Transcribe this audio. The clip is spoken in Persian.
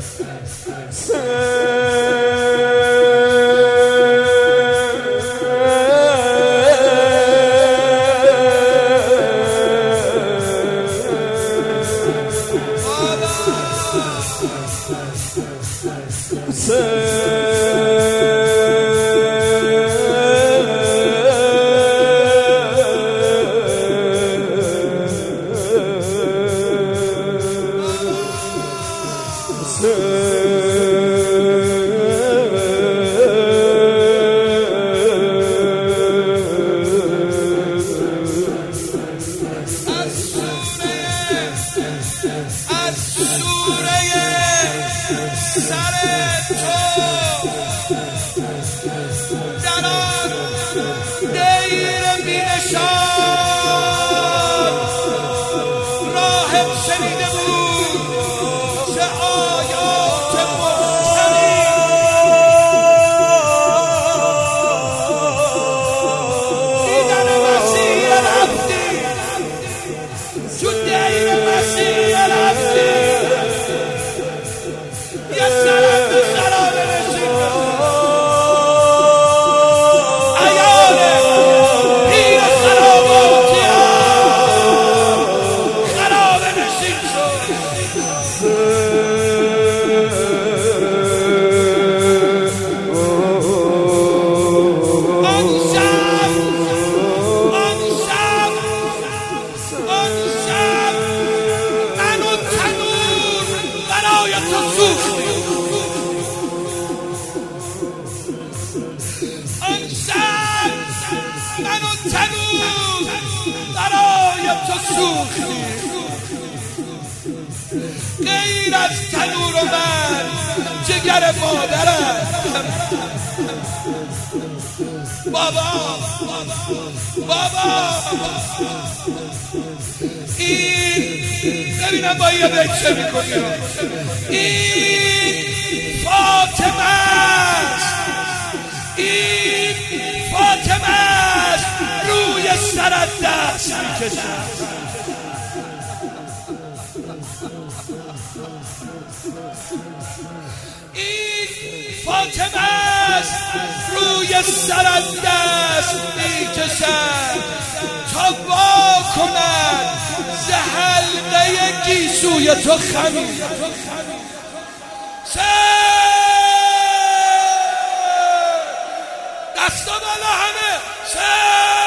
غیر از تنور من جگر مادرم. بابا این ببینم با یه بچه میکنی، این فاطمه است، این فاطمه است روی سرت دست میکشم. این فاطمه است روی سرت دست میکشم تا وا کنن ز حلقه گیسوی تو خمیر. دستا بالا همه